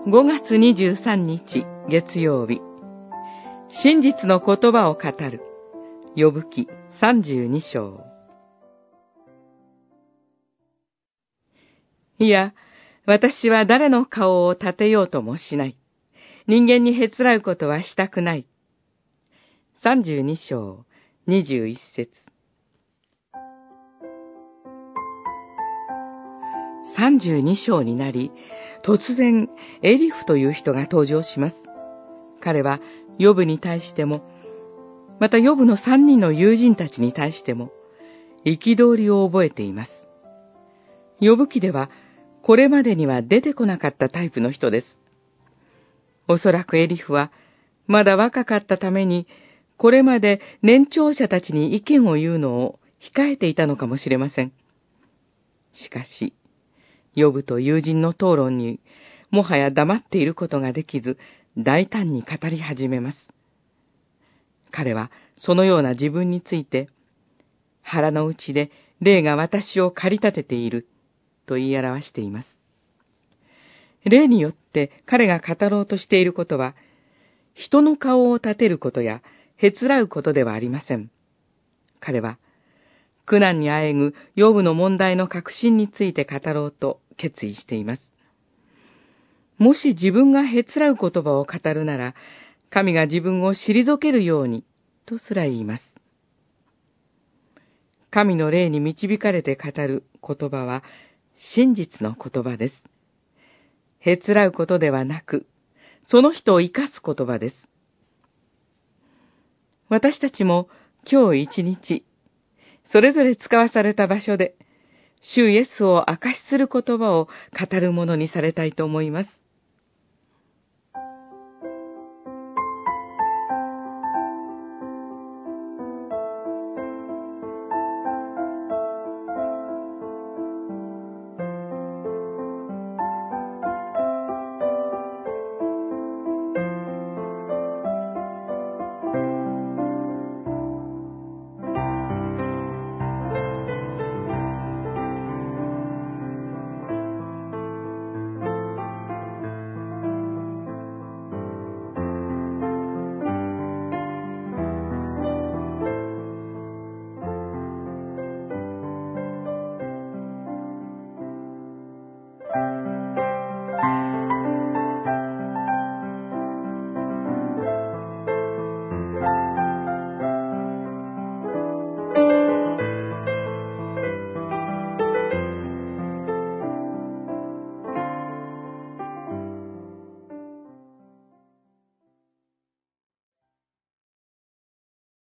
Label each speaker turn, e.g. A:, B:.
A: 5月23日月曜日、真実の言葉を語るヨブ記32章。いや、私は誰の顔を立てようともしない。人間にへつらうことはしたくない。32章21節。32章になり、突然エリフという人が登場します。彼はヨブに対しても、またヨブの3人の友人たちに対しても、憤りを覚えています。ヨブ記では、これまでには出てこなかったタイプの人です。おそらくエリフは、まだ若かったために、これまで年長者たちに意見を言うのを控えていたのかもしれません。しかし、ヨブと友人の討論に、もはや黙っていることができず、大胆に語り始めます。彼は、そのような自分について、腹の内で霊が私を駆り立てている、と言い表しています。霊によって彼が語ろうとしていることは、人の顔を立てることや、へつらうことではありません。彼は、苦難にあえぐヨブの問題の核心について語ろうと決意しています。もし自分がへつらう言葉を語るなら、神が自分を退けるように、とすら言います。神の霊に導かれて語る言葉は、真実の言葉です。へつらうことではなく、その人を生かす言葉です。私たちも今日一日、それぞれ使わされた場所で、主イエスを証しする言葉を語るものにされたいと思います。